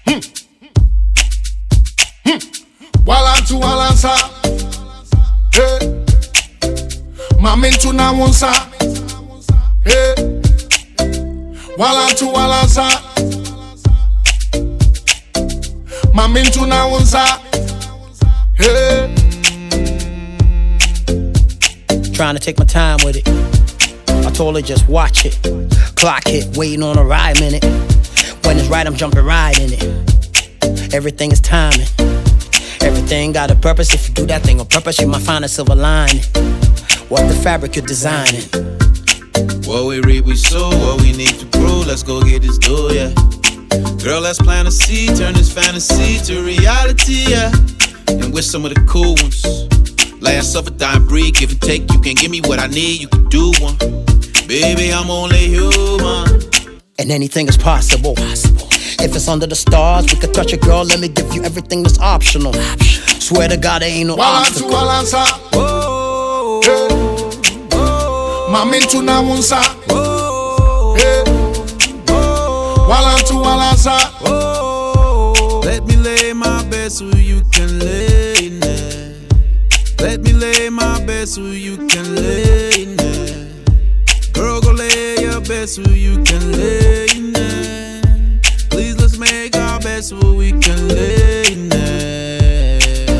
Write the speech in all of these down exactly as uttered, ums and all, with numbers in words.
Hmm. Hmm. Walantu walansa. Hey. Mamintu na wonsa. Hey. Walantu walansa. Mamintu na wonsa. Hey. Trying to take my time with it. I told her just watch it. Clock hit, waiting on a ride minute. When it's right, I'm jumping right in it. Everything is timing. Everything got a purpose. If you do that thing on purpose, you might find a silver lining. What the fabric you're designing. What we reap, we sow. What we need to grow. Let's go get this dough, yeah. Girl, let's plant a seed. Turn this fantasy to reality, yeah. And with some of the cool ones. Last suffer, die, breathe, give and take. You can give me what I need, you can do one. Baby, I'm only human. And anything is possible. possible. If it's under the stars, we could touch a girl. Let me give you everything that's optional. Swear to God, there ain't no obstacle. Walantu walansa. Oh, hey. Oh, Mamintu na wonsa. Oh, hey. Oh, Walantu walansa. Oh, let me lay my bed so you can lay in there. Let me lay my bed so you can lay in there. Girl, go lay your bed so you can lay in there. Please, let's make our bed so we can lay in there.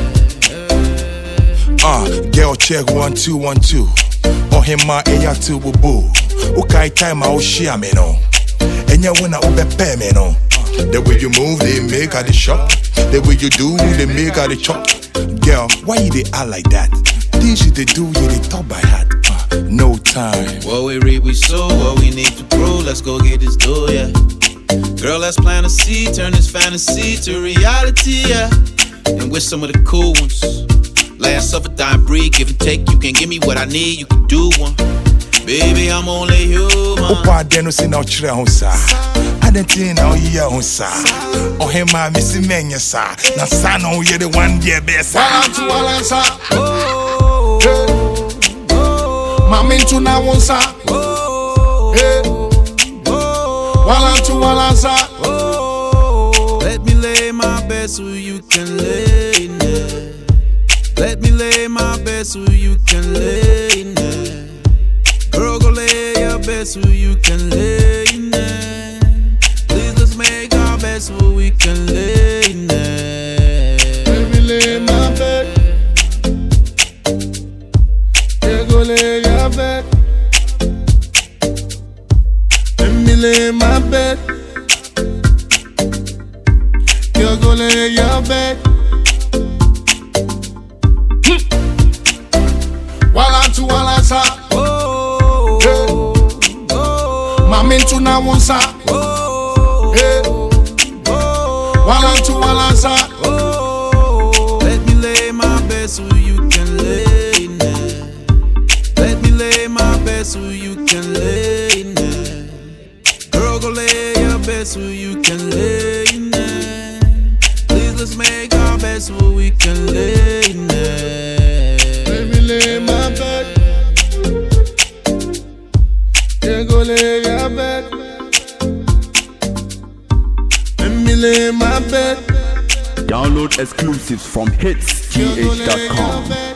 Ah, uh, girl, check one, two, one, two. Oh, him, my eya to boo. Okay, time I will share me no. And you wanna obey me no. The way you move, they make out the shot. The way you do, they make out the chop. Girl, why you they act like that? Things you they do, you they talk by heart. Uh, no time. What we reap, we sow. What we need to grow. Let's go get this dough, yeah. Girl, let's plant a seed. Turn this fantasy to reality, yeah. And with some of the cool ones. Last suffer, die, breathe, give and take. You can give me what I need, you can do one. Baby, I'm only human. Opa deno si na ochire ho sa. Adenti na oye ho sa. Ohema misi menye sa. Na sa no ye the one day best. Walantu walansa. Oh, hey. Oh, Mamintu na wonsa. Oh, hey. Oh, Walantu walansa. Oh, let me lay my bed so you can lay in there. Let me lay my bed so you can lay in there. Girl, go lay your bed so you can lay in there. Please, let's make our bed so we can lay in there. Let me lay my bed. Yeah, go lay your bed. Let me lay my bed. Yeah, go lay your bed. Hmm. Walantu walansa. Mamintu na wonsa. Oh, hey. Oh, Walantu walansa. Oh, let me lay my bed so you can lay in there. Let me lay my bed so you can lay in there. Girl, go lay your bed so you can lay in there. Please, let's make our bed so we can lay in there. Let me lay my bed. Yeah, go lay your bed. Let me lay my bed. Download exclusives from hits g h dot com.